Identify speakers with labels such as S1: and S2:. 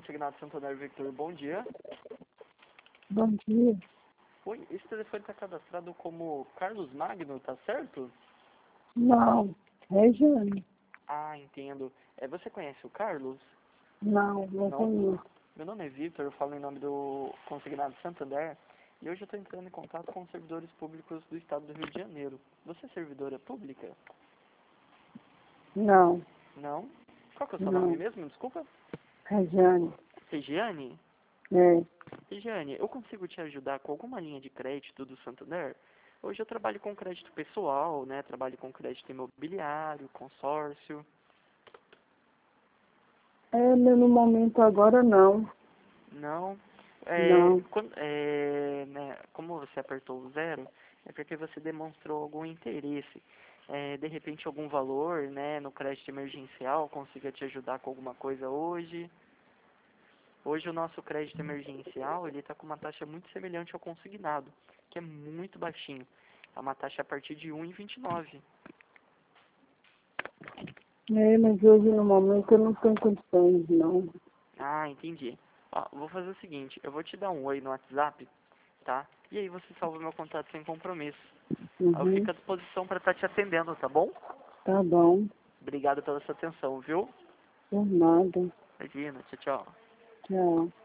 S1: Consignado Santander Victor, bom dia.
S2: Bom dia.
S1: Oi, esse telefone está cadastrado como Carlos Magno, tá certo?
S2: Não, Regiane.
S1: Ah, entendo. Você conhece o Carlos?
S2: Não
S1: Não?
S2: conheço.
S1: Meu nome é Victor, eu falo em nome do Consignado Santander e hoje eu estou entrando em contato com os servidores públicos do estado do Rio de Janeiro. Você é servidora pública?
S2: Não,
S1: Não? Qual que é o seu nome
S2: não.
S1: mesmo? Desculpa?
S2: Regiane.
S1: Regiane?
S2: É.
S1: Regiane, eu consigo te ajudar com alguma linha de crédito do Santander? Hoje eu trabalho com crédito pessoal, né? Trabalho com crédito imobiliário, consórcio.
S2: No momento agora não.
S1: Não.
S2: Não.
S1: Né, como você apertou o zero, é porque você demonstrou algum interesse. De repente algum valor, né, no crédito emergencial consiga te ajudar com alguma coisa hoje. Hoje o nosso crédito emergencial, ele está com uma taxa muito semelhante ao consignado, que é muito baixinho. É uma taxa a partir de 1,29.
S2: Mas hoje no momento eu não tenho condições, não.
S1: Ah, entendi. Ó, vou fazer o seguinte, eu vou te dar um oi no WhatsApp, tá? E aí você salva meu contato sem compromisso. Aí eu
S2: Uhum.
S1: fico à disposição para estar te atendendo, tá bom?
S2: Tá bom.
S1: Obrigado pela sua atenção, viu?
S2: Por nada.
S1: Imagina, tchau, tchau.
S2: Tchau.